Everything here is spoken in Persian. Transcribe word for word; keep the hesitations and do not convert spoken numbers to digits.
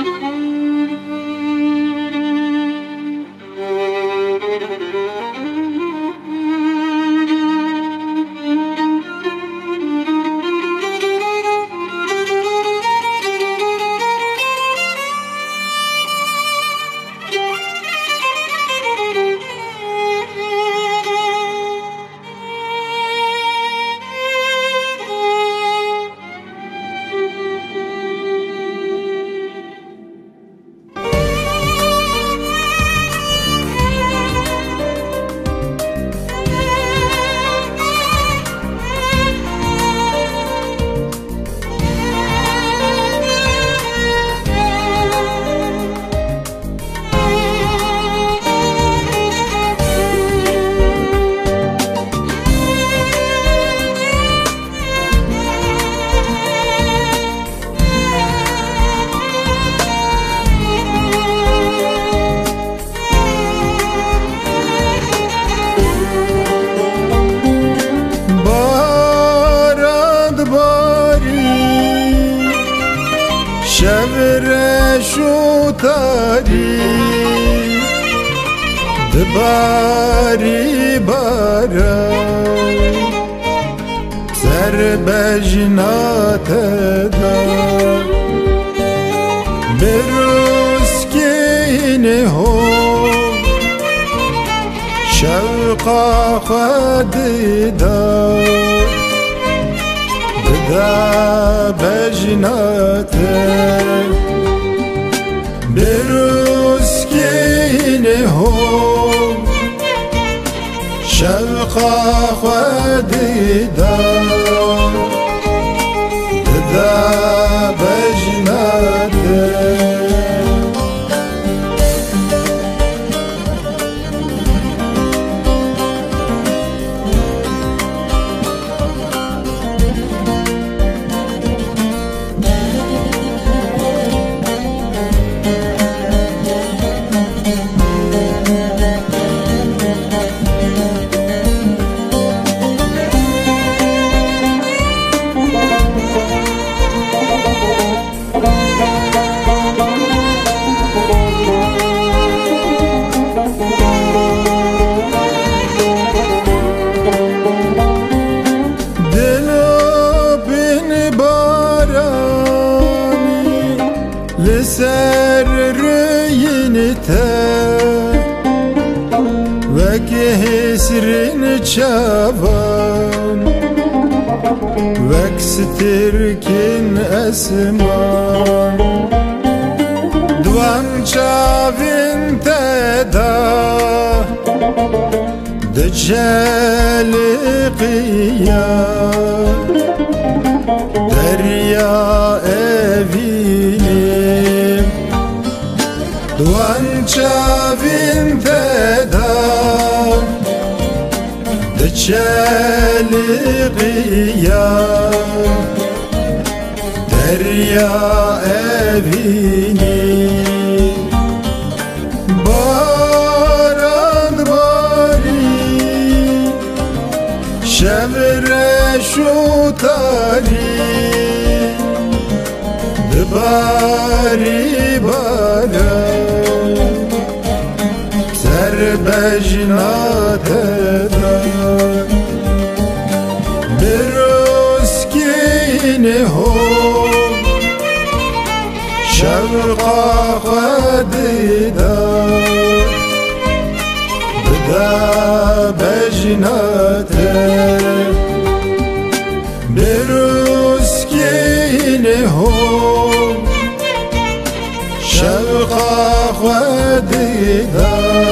شور شوتاری دباری بارا سر بجنات دا بروز کینه هو شوقا خود دا بدا بجنات بروز کینه هو شوقا خود دا بدا بجنات لسر رينته وكهسرن چابان وكستركن اسمان دوام چاوين تدا دجال قيا دريا evini دوان چاوين تدا دجال قيا دريا evini باران باري شور شوتاري باری بالا سر بجنات دا بروز کینه هو شوقا خود دا بدا بجنات بروز کینه هو شوقا خود دا